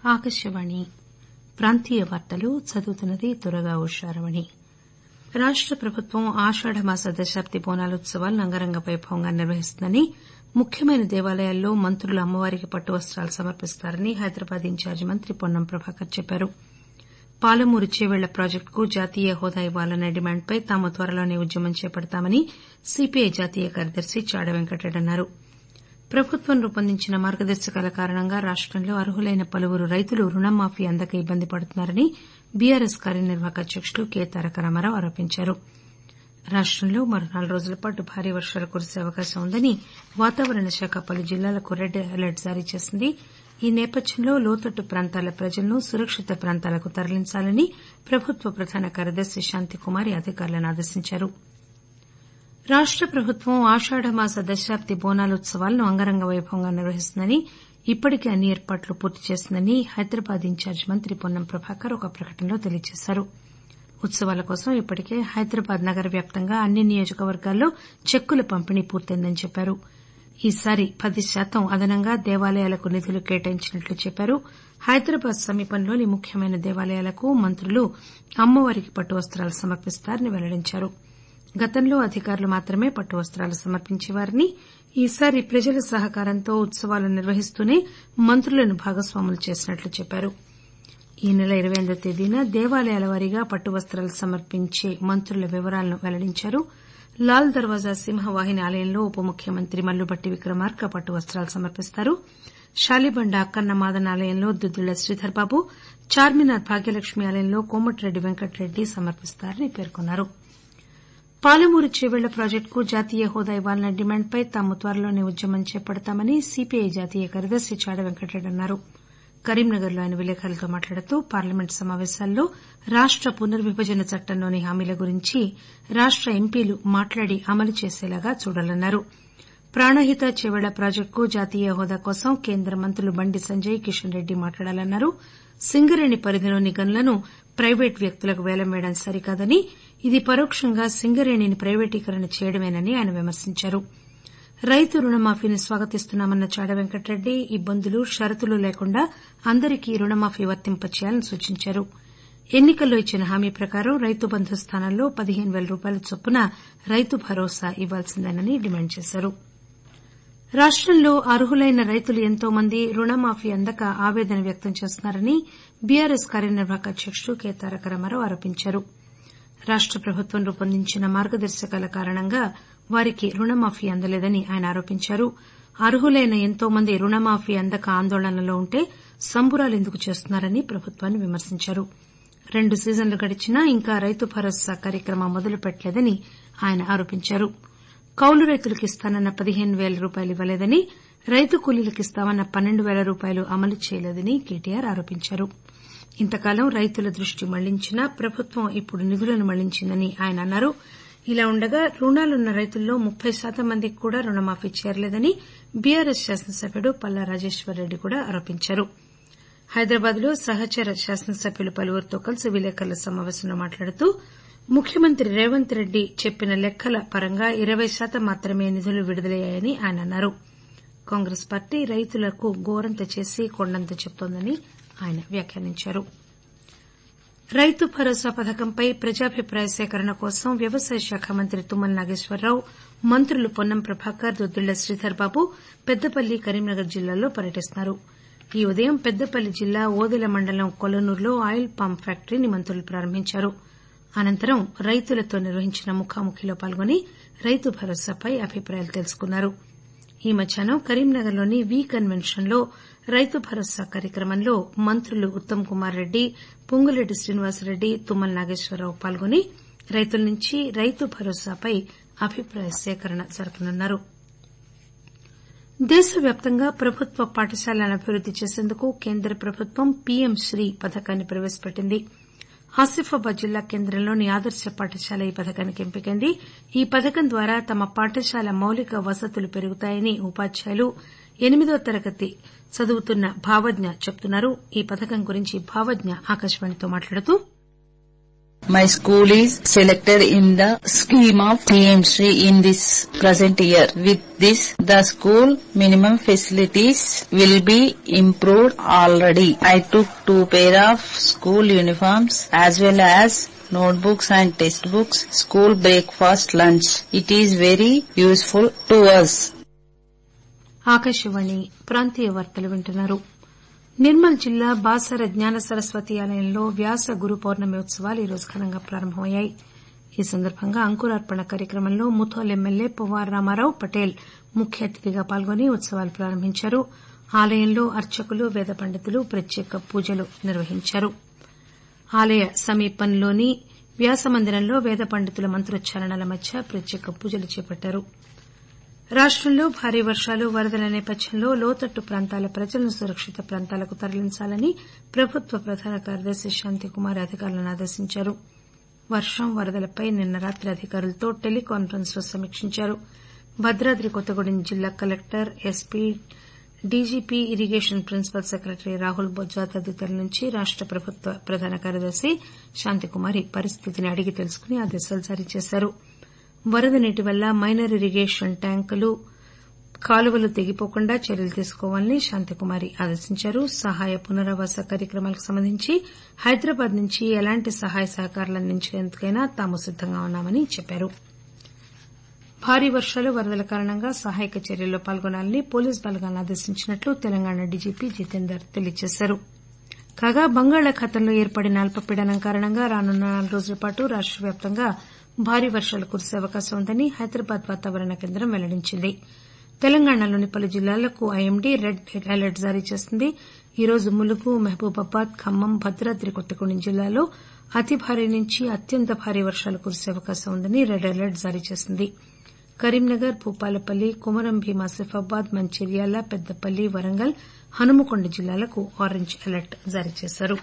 ఆకాశవాణి ప్రాంతీయ వార్తలు చదువుతున్నది దుర్గా ఉషారమణి. రాష్ట ప్రభుత్వం ఆషాఢమాస దశాబ్ది బోనాలోత్సవాలను అంగరంగ వైభవంగా నిర్వహిస్తుందని, ముఖ్యమైన దేవాలయాల్లో మంత్రులు అమ్మవారికి పట్టు వస్తాలు సమర్పిస్తారని హైదరాబాద్ ఇన్ఛార్జి మంత్రి పొన్నం ప్రభాకర్ చెప్పారు. పాలమూరు చేవెళ్ల ప్రాజెక్టుకు జాతీయ హోదా ఇవ్వాలన్న డిమాండ్పై తాము త్వరలోనే ఉద్యమం చేపడతామని సీపీఐ జాతీయ కార్యదర్శి చాడ వెంకటరెడ్డి అన్నారు. ప్రభుత్వం రూపొందించిన మార్గదర్శకాల కారణంగా రాష్టంలో అర్హులైన పలువురు రైతులు రుణమాఫీ అందక ఇబ్బంది పడుతున్నారని బీఆర్ఎస్ కార్యనిర్వాహక అధ్యకుడు కె తారక రామారావు ఆరోపించారు. రాష్టంలో మరో 4 రోజుల పాటు భారీ వర్షాలు కురిసే అవకాశం ఉందని వాతావరణ శాఖ పలు జిల్లాలకు రెడ్ అలర్ట్ జారీ చేసింది. ఈ నేపథ్యంలో లోతట్టు ప్రాంతాల ప్రజలను సురక్షిత ప్రాంతాలకు తరలించాలని ప్రభుత్వ ప్రధాన కార్యదర్శి శాంతికుమారి అధికారులను ఆదేశించారు. రాష్ట ప్రభుత్వం ఆషాఢమాస దశాబ్ది బోనాలోత్సవాలను అంగరంగ వైభవంగా నిర్వహిస్తుందని, ఇప్పటికే అన్ని ఏర్పాట్లు పూర్తి చేసిందని హైదరాబాద్ ఇన్ఛార్జి మంత్రి పొన్నం ప్రభాకర్ ఒక ప్రకటనలో తెలియజేశారు. ఉత్సవాల కోసం ఇప్పటికే హైదరాబాద్ నగర వ్యాప్తంగా అన్ని నియోజకవర్గాల్లో చెక్కుల పంపిణీ పూర్తయిందని చెప్పారు. ఈసారి 10% అదనంగా దేవాలయాలకు నిధులు కేటాయించినట్లు చెప్పారు. హైదరాబాద్ సమీపంలోని ముఖ్యమైన దేవాలయాలకు మంత్రులు అమ్మవారికి పట్టు వస్తాలు సమర్పిస్తారని వెల్లడించారు. గతంలో అధికారులు మాత్రమే పట్టు వస్తాలు సమర్పించేవారని, ఈసారి ప్రజల సహకారంతో ఉత్సవాలు నిర్వహిస్తూనే మంత్రులను భాగస్వాములు చేసినట్లు చెప్పారు. ఈ నెల 28వ తేదీన దేవాలయాల వారీగా పట్టు వస్తాలు సమర్పించే మంత్రుల వివరాలను వెల్లడించారు. లాల్ దర్వాజా సింహవాహిని ఆలయంలో ఉప ముఖ్యమంత్రి మల్లుబట్టి విక్రమార్క పట్టు వస్తాలు సమర్పిస్తారు. షాలిబండ అక్కన్న మాదన ఆలయంలో దుద్దిళ్ల శ్రీధర్బాబు, చార్మినార్ భాగ్యలక్ష్మి ఆలయంలో కోమటిరెడ్డి వెంకటరెడ్డి సమర్పిస్తారని పేర్కొన్నారు. పాలమూరు చేవెళ్ల ప్రాజెక్టుకు జాతీయ హోదా ఇవ్వాలన్న డిమాండ్పై తాము త్వరలోనే ఉద్యమం చేపడతామని సీపీఐ జాతీయ కార్యదర్శి చాడ వెంకటరెడ్డి అన్నారు. కరీంనగర్ లో ఆయన విలేకరులతో మాట్లాడుతూ పార్లమెంటు సమావేశాల్లో రాష్ట పునర్విభజన చట్టంలోని హామీల గురించి రాష్ట ఎంపీలు మాట్లాడి అమలు చేసేలాగా చూడాలన్నారు. ప్రాణహిత చేవెళ్ల ప్రాజెక్టుకు జాతీయ హోదా కోసం కేంద్ర మంత్రులు బండి సంజయ్, కిషన్ రెడ్డి మాట్లాడాలన్నారు. సింగరేణి పరిధిలోని గనులను ప్రైవేటు వ్యక్తులకు పేలం పేయడం సరికాదని, ఇది పరోక్షంగా సింగరేణిని ప్రైవేటీకరణ చేయడమేనని ఆయన విమర్శించారు. రైతు రుణమాఫీని స్వాగతిస్తున్నామన్న చాడ వెంకటరెడ్డి ఇబ్బందులు, షరతులు లేకుండా అందరికీ రుణమాఫీ వర్తింపచేయాలని సూచించారు. ఎన్నికల్లో ఇచ్చిన హామీ ప్రకారం రైతు బంధు స్థానంలో 15,000 రూపాయల చొప్పున రైతు భరోసా ఇవ్వాల్సిందేనని డిమాండ్ చేశారు. రాష్టంలో అర్హులైన రైతులు ఎంతో మంది రుణమాఫీ అందక ఆవేదన వ్యక్తం చేస్తున్నారని బీఆర్ఎస్ కార్యనిర్వాహక అధ్యకుడు కె తారక రామారావు ఆరోపించారు. రాష్ట ప్రభుత్వం రూపొందించిన మార్గదర్శకాల కారణంగా వారికి రుణమాఫీ అందలేదని ఆయన ఆరోపించారు. అర్హులైన ఎంతో మంది రుణమాఫీ అందక ఆందోళనలో ఉంటే సంబురాలెందుకు చేస్తున్నారని ప్రభుత్వాన్ని విమర్శించారు. 2 సీజన్లు గడిచినా ఇంకా రైతు భరోసా కార్యక్రమం మొదలు పెట్టలేదని ఆయన ఆరోపించారు. కౌలు రైతులకు ఇస్తానన్న 15,000 రూపాయలు ఇవ్వలేదని, రైతు కూలీలకు ఇస్తామన్న 12,000 రూపాయలు అమలు చేయలేదని కేటీఆర్ ఆరోపించారు. ఇంతకాలం రైతుల దృష్టి మళ్లించినా ప్రభుత్వం ఇప్పుడు నిధులను మళ్లించిందని ఆయన అన్నారు. ఇలా ఉండగా రుణాలున్న రైతుల్లో 30% మందికి కూడా రుణమాఫీ చేయలేదని బీఆర్ఎస్ శాసనసభ్యుడు పల్లా రాజేశ్వరరెడ్డి కూడా ఆరోపించారు. హైదరాబాద్ లో సహచర శాసనసభ్యులు పలువురితో కలిసి విలేకరుల సమావేశంలో మాట్లాడుతూ ముఖ్యమంత్రి రేవంత్ రెడ్డి చెప్పిన లెక్కల పరంగా 20% మాత్రమే నిధులు విడుదలయ్యాయని ఆయన అన్నారు. కాంగ్రెస్ పార్టీ రైతులకు గోరంత చేసి కొండంత చెబుతోందని ఆయన వ్యాఖ్యానించారు. రైతు భరోసా పథకంపై ప్రజాభిప్రాయ సేకరణ కోసం వ్యవసాయ శాఖ మంత్రి తుమ్మల నాగేశ్వరరావు, మంత్రులు పొన్నం ప్రభాకర్, దుద్దిళ్ల శ్రీధర్బాబు పెద్దపల్లి, కరీంనగర్ జిల్లాల్లో పర్యటిస్తున్నారు. ఈ ఉదయం పెద్దపల్లి జిల్లా ఓదెల మండలం కొలనూరులో ఆయిల్ పామ్ ఫ్యాక్టరీని మంత్రులు ప్రారంభించారు. అనంతరం రైతులతో నిర్వహించిన ముఖాముఖిలో పాల్గొని రైతు భరోసాపై అభిప్రాయాలు తెలుసుకున్నారు. ఈ మధ్యాహ్నం కరీంనగర్లోని వి కన్వెన్షన్ లో రైతు భరోసా కార్యక్రమంలో మంత్రులు ఉత్తమ్ కుమార్ రెడ్డి, పొంగులేటి శ్రీనివాసరెడ్డి, తుమ్మల నాగేశ్వరరావు పాల్గొని రైతుల నుంచి రైతు భరోసాపై అభిప్రాయ సేకరణ జరపనున్నారు. దేశవ్యాప్తంగా ప్రభుత్వ పాఠశాలలను అభివృద్ది చేసేందుకు కేంద్ర ప్రభుత్వం పీఎం శ్రీ పథకాన్ని ప్రవేశపెట్టింది. ఆసిఫాబాద్ జిల్లా కేంద్రంలోని ఆదర్శ పాఠశాల ఈ పథకానికి ఎంపికైంది. ఈ పథకం ద్వారా తమ పాఠశాల మౌలిక వసతులు పెరుగుతాయని ఉపాధ్యాయులు 8వ తరగతి చదువుతున్న భావజ్ఞ చెబుతున్నారు. ఈ పథకం గురించి భావజ్ఞ ఆకాశవాణితో మాట్లాడుతూ My school is selected in the scheme of PM Shri in this present year. With this, the school minimum facilities will be improved already. I took 2 pair of school uniforms as well as notebooks and textbooks, school breakfast, lunch. It is very useful to us. Akashvani ప్రాంతీయ వార్తలు వింటున్నారు. నిర్మల్ జిల్లా బాసర జ్ఞాన సరస్వతి ఆలయంలో వ్యాస గురు పౌర్ణమి ఉత్సవాలు ఈరోజు ఘనంగా ప్రారంభమయ్యాయి. ఈ సందర్భంగా అంకురార్పణ కార్యక్రమంలో ముథోల్ ఎమ్మెల్యే పువ్వార్ రామారావు పటేల్ ముఖ్య అతిథిగా పాల్గొని ఉత్సవాలు ప్రారంభించారు. ఆలయంలో అర్చకులు వేద పండితులు ప్రత్యేక పూజలు నిర్వహించారు. ఆలయ సమీపంలోని వ్యాస మందిరంలో వేద పండితుల మంత్రోచ్చారణల మధ్య ప్రత్యేక పూజలు చేపట్టారు. రాష్టంలో భారీ వర్షాలు వరదల నేపథ్యంలో లోతట్టు ప్రాంతాల ప్రజలను సురక్షిత ప్రాంతాలకు తరలించాలని ప్రభుత్వ ప్రధాన కార్యదర్శి శాంతికుమార్ అధికారులను ఆదేశించారు. వర్షం వరదలపై నిన్న రాత్రి అధికారులతో టెలికాన్ఫరెన్స్ లో సమీక్షించారు. భద్రాద్రి కొత్తగూడెం జిల్లా collector, SP, DGP, irrigation principal secretary Rahul Bojja తదితరుల నుంచి రాష్ట ప్రభుత్వ ప్రధాన కార్యదర్శి శాంతికుమారి పరిస్థితిని అడిగి తెలుసుకుని ఆదేశాలు జారీ చేశారు. వరద నీటి వల్ల మైనర్ ఇరిగేషన్ ట్యాంకులు, కాలువలు తెగిపోకుండా చర్యలు తీసుకోవాలని శాంతికుమారి ఆదేశించారు. సహాయ పునరావాస కార్యక్రమాలకు సంబంధించి హైదరాబాద్ నుంచి ఎలాంటి సహాయ సహకారాలు అందించేందుకైనా తాము సిద్దంగా ఉన్నామని చెప్పారు. భారీ వర్షాలు, వరదల కారణంగా సహాయక చర్యల్లో పాల్గొనాలని పోలీసు బలగాలను ఆదేశించినట్లు తెలంగాణ డీజీపీ జితేందర్ తెలియజేశారు. కాగా బంగాళాఖాతంలో ఏర్పడిన అల్పపీడనం కారణంగా రానున్న 4 రోజుల పాటు రాష్ట వ్యాప్తంగా భారీ వర్షాలు కురిసే అవకాశం ఉందని హైదరాబాద్ వాతావరణ కేంద్రం వెల్లడించింది. తెలంగాణలోని పలు జిల్లాలకు ఐఎండీ రెడ్ అలర్ట్ జారీ చేసింది. ఈ రోజు ములుగు, మహబూబాబాద్, ఖమ్మం, భద్రాద్రి కొత్తగూడెం జిల్లాల్లో అతి భారీ నుంచి అత్యంత భారీ వర్షాలు కురిసే అవకాశం ఉందని రెడ్ అలర్ట్ జారీ చేసింది. కరీంనగర్, భూపాలపల్లి, కొమరం భీం ఆసిఫాబాద్, మంచిర్యాల, పెద్దపల్లి, వరంగల్, హనుమకొండ జిల్లాలకు ఆరెంజ్ అలర్ట్ జారీ చేశారు.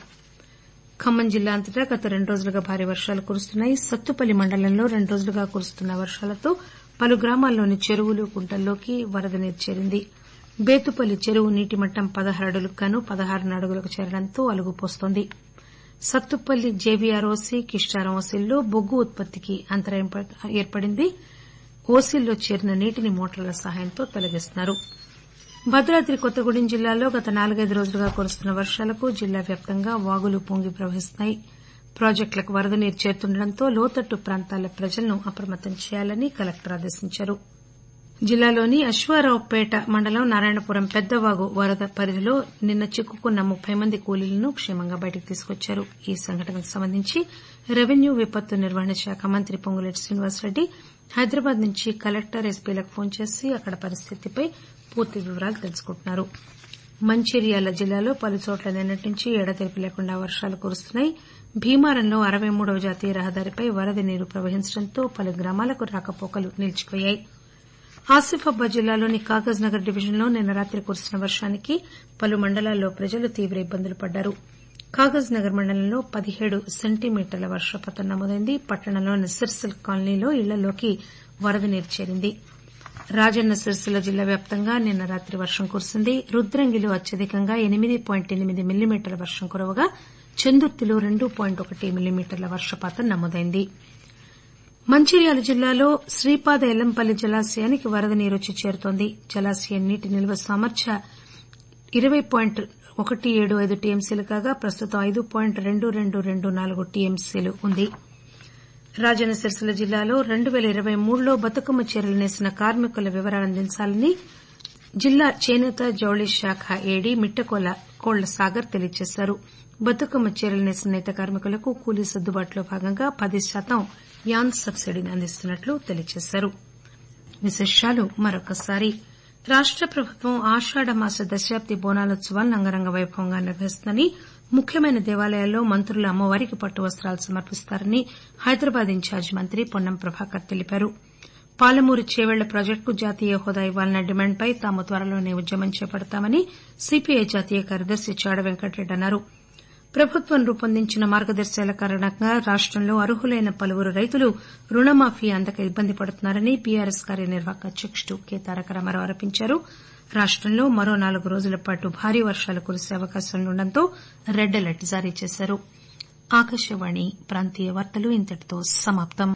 ఖమ్మం జిల్లా అంతటా గత 2 రోజులుగా భారీ వర్షాలు కురుస్తున్నాయి. సత్తుపల్లి మండలంలో 2 రోజులుగా కురుస్తున్న వర్షాలతో పలు గ్రామాల్లోని చెరువులు, కుంటల్లోకి వరద నీరు చేరింది. బేతుపల్లి చెరువు నీటి మట్టం 16 అడుగులకు గాను 16 అడుగులకు చేరడంతో అలుగుపోస్తోంది. సత్తుపల్లి జేవీఆర్ఓసీ, కిష్టారం ఓసీల్లో బొగ్గు ఉత్పత్తికి అంతరాయం ఏర్పడింది. ఓసీల్లో చేరిన నీటిని మోటార్ల సహాయంతో తొలగిస్తున్నారు. భద్రాద్రి కొత్తగూడెం జిల్లాలో గత 4-5 రోజులుగా కురుస్తున్న వర్షాలకు జిల్లా వ్యాప్తంగా వాగులు పొంగి ప్రవహిస్తున్నాయి. ప్రాజెక్టులకు వరద నీరు చేరుతుండటంతో లోతట్టు ప్రాంతాల ప్రజలను అప్రమత్తం చేయాలని కలెక్టర్ ఆదేశించారు. జిల్లాలోని అశ్వారావుపేట మండలం నారాయణపురం పెద్దవాగు వరద పరిధిలో నిన్న చిక్కుకున్న 30 మంది కూలీలను క్షేమంగా బయటకు తీసుకొచ్చారు. ఈ సంఘటనకు సంబంధించి రెవెన్యూ, విపత్తు నిర్వహణ శాఖ మంత్రి పొంగులేటి శ్రీనివాసరెడ్డి హైదరాబాద్ నుంచి కలెక్టర్, ఎస్పీలకు ఫోన్ చేసి అక్కడ పరిస్థితిపై పూర్తి వివరాలు తెలుసుకుంటున్నారు. మంచిర్యాల జిల్లాలో పలుచోట్ల నిన్నటి నుంచి ఎడతెరిపి లేకుండా వర్షాలు కురుస్తున్నాయి. భీమారంలో 63వ జాతీయ రహదారిపై వరద నీరు ప్రవహించడంతో పలు గ్రామాలకు రాకపోకలు నిలిచిపోయాయి. ఆసిఫాబాద్ జిల్లాలోని కాగజ్ నగర్ డివిజన్లో నిన్న రాత్రి కురిసిన వర్షానికి పలు మండలాల్లో ప్రజలు తీవ్ర ఇబ్బందులు పడ్డారు. కాగజ్ నగర్ మండలంలో 17 సెంటీమీటర్ల వర్షపాతం నమోదైంది. పట్టణంలోని సిర్సిల్ కాలనీలో ఇళ్లలోకి వరద నీరు చేరింది. రాజన్న సిరిసిల్ల జిల్లా వ్యాప్తంగా నిన్న రాత్రి వర్షం కురిసింది. రుద్రంగిలో అత్యధికంగా 8.8 మిల్లీమీటర్ల వర్షం కురవగా చందుర్తిలో 2.1 మిల్లీమీటర్ల వర్షపాతం నమోదైంది. మంచిర్యాల జిల్లాలో శ్రీపాద ఎల్లంపల్లి జలాశయానికి వరద నీరు వచ్చి చేరుతోంది. జలాశయం నీటి నిల్వ సామర్థ్యం 20.175 టీఎంసీలు కాగా ప్రస్తుతం 5.2224 టీఎంసీలు ఉంది. రాజన్న సిరిసిల్ల జిల్లాలో 2023లో బతుకమ్మ చీరలు నేసిన కార్మికుల వివరాలు అందించాలని జిల్లా చేనేత జౌళి శాఖ ఏడీ మిట్టకోల కోళ్ల సాగర్ తెలియజేశారు. బతుకమ్మ చీరలు నేసిన నేత కార్మికులకు కూలీ సర్దుబాటులో భాగంగా 10% యాన్ సబ్సిడీని అందిస్తున్నట్లు తెలియజేశారు. రాష్ట ప్రభుత్వం ఆషాఢమాస దశాబ్ది బోనాలోత్సవాలను అంగరంగ వైభవంగా నిర్వహిస్తుందని, ముఖ్యమైన దేవాలయాల్లో మంత్రులు అమ్మవారికి పట్టు వస్తాలు సమర్పిస్తారని హైదరాబాద్ ఇన్ఛార్జి మంత్రి పొన్నం ప్రభాకర్ తెలిపారు. పాలమూరు చేవెళ్ల ప్రాజెక్టుకు జాతీయ హోదా ఇవ్వాలన్న డిమాండ్పై తాము త్వరలోనే ఉద్యమం చేపడతామని సీపీఐ జాతీయ కార్యదర్శి చాడ వెంకటరెడ్డి అన్నారు. ప్రభుత్వం రూపొందించిన మార్గదర్శకాల కారణంగా రాష్టంలో అర్హులైన పలువురు రైతులు రుణమాఫీ అందక ఇబ్బంది పడుతున్నారని బీఆర్ఎస్ కార్యనిర్వాహక అధ్యకుడు కె తారక రామారావు ఆరోపించారు. రాష్టంలో మరో 4 రోజుల పాటు భారీ వర్షాలు కురిసే అవకాశం ఉండడంతో రెడ్ అలర్ట్ జారీ చేశారు. ఆకాశవాణి ప్రాంతీయ వార్తలు ఇంతటితో సమాప్తం.